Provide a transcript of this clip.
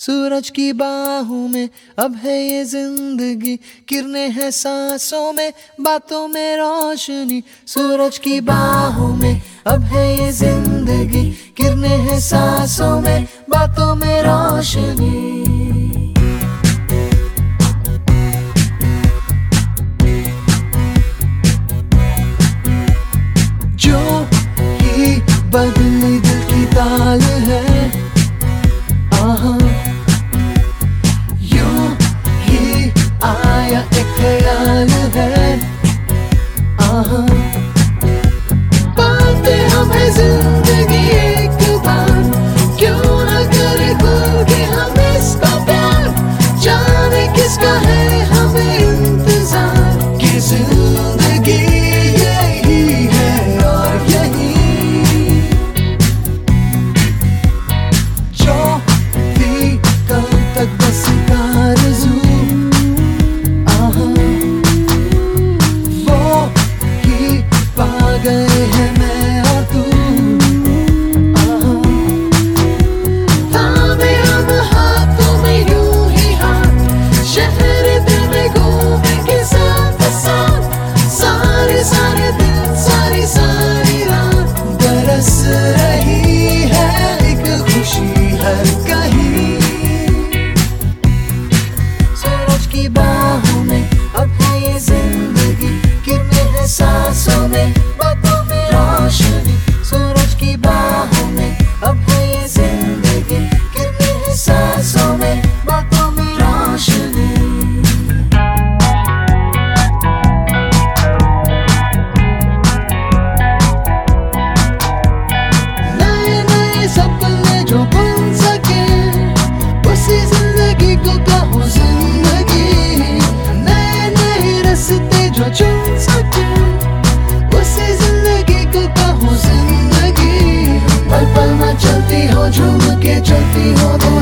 सूरज की बाहों में अब है ये जिंदगी, किरणें हैं सांसों में, बातों में रोशनी। सूरज की बाहों में अब है ये जिंदगी, किरणें हैं सांसों में, बातों में रोशनी। जो ही बदली दिल की ताल है, यूं ही आया एक ख्याल है। पाते हमें जिंदगी एक बार, क्यों न करे खुल के हम इसका प्यार। जाने किसका है हमें इंतजार, कि जिंदगी यही है और यही। जो भी कल तक बस का आरज़ू, वो ही पा गए हैं मैं और तू। थामे हम हाथों में यूं ही हाथ, शहर दिल में घूमेंगे साथ साथ। सारे सारे दिन सारी सारी रात, बरस रही है एक खुशी हर कहीं। सूरज की बाहों में अब है ये जिंदगी, किरणें हैं सांसों में, बातों में रोशनी। सूरज की बाहों में अब है ये जिंदगी, किरणें हैं सांसों में, बातों में रोशनी। नए नए सपने जो बन सके, उसी जिंदगी को कहो जिंदगी। नए नए रास्ते जो चुन सके, उसी जिंदगी को कहो जिंदगी। पल पल में चलती हो, झूम के चलती हो।